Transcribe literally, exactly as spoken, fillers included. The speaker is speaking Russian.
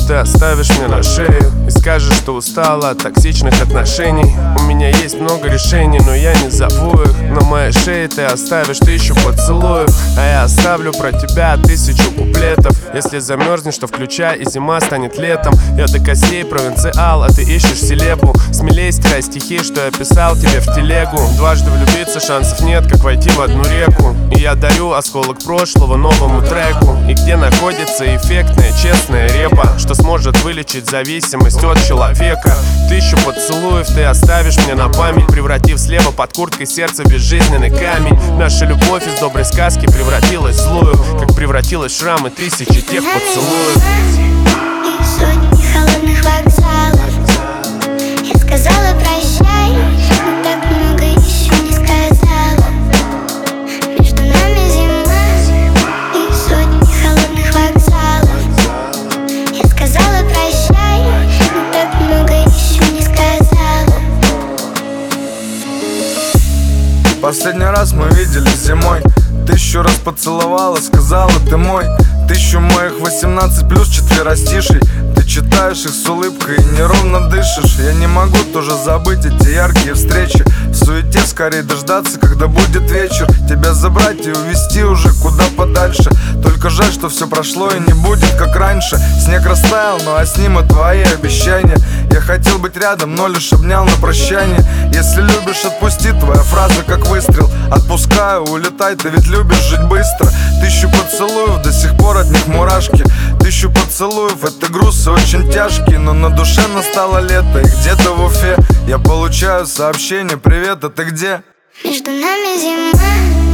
ты оставишь мне на шею и скажешь, что устала от токсичных отношений. У меня есть много решений, но я не зову их. На моей шее ты оставишь тысячу поцелуев, а я оставлю про тебя тысячу куплетов. Если замерзнешь, то включай, и зима станет летом. Я до костей провинциал, а ты ищешь селебу. Смелей стирай стихи, что я писал тебе в телегу. Дважды влюбиться шансов нет, как войти в одну реку. И я дарю осколок прошлого новому треку. И где находится эффектная, честная репа, что сможет вылечить зависимость от человека. Тысячу поцелуев ты оставишь мне на память, превратив слева под курткой сердце в безжизненный камень. Наша любовь из доброй сказки превратилась в злую, как превратилась в шрамы тысячи тех поцелуев. И сотни холодных вокзалов. Я сказала прощай, но так много еще не сказала. Между нами зима и сотни холодных вокзалов. Я сказала прощай, но так много еще не сказала. Последний раз мы виделись зимой. Тысячу раз поцеловала, сказала ты мой. Тысячу моих восемнадцать плюс четверостишей. Ты читаешь их с улыбкой и неровно дышишь. Я не могу тоже забыть эти яркие встречи. В суете скорее дождаться, когда будет вечер. Тебя забрать и увезти уже куда подальше. Только жаль, что все прошло и не будет как раньше. Снег растаял, ну а с ним и твои обещания. Я хотел быть рядом, но лишь обнял на прощание. Если любишь, отпусти, твоя фраза как выстрел. Отпускаю, улетай, ты ведь любишь жить быстро. Тысячу поцелуев, до сих пор от них мурашки. Тысячу поцелуев, это груз и очень тяжкий. Но на душе настало лето, и где-то в Уфе я получаю сообщение: привет, а ты где? Между нами зима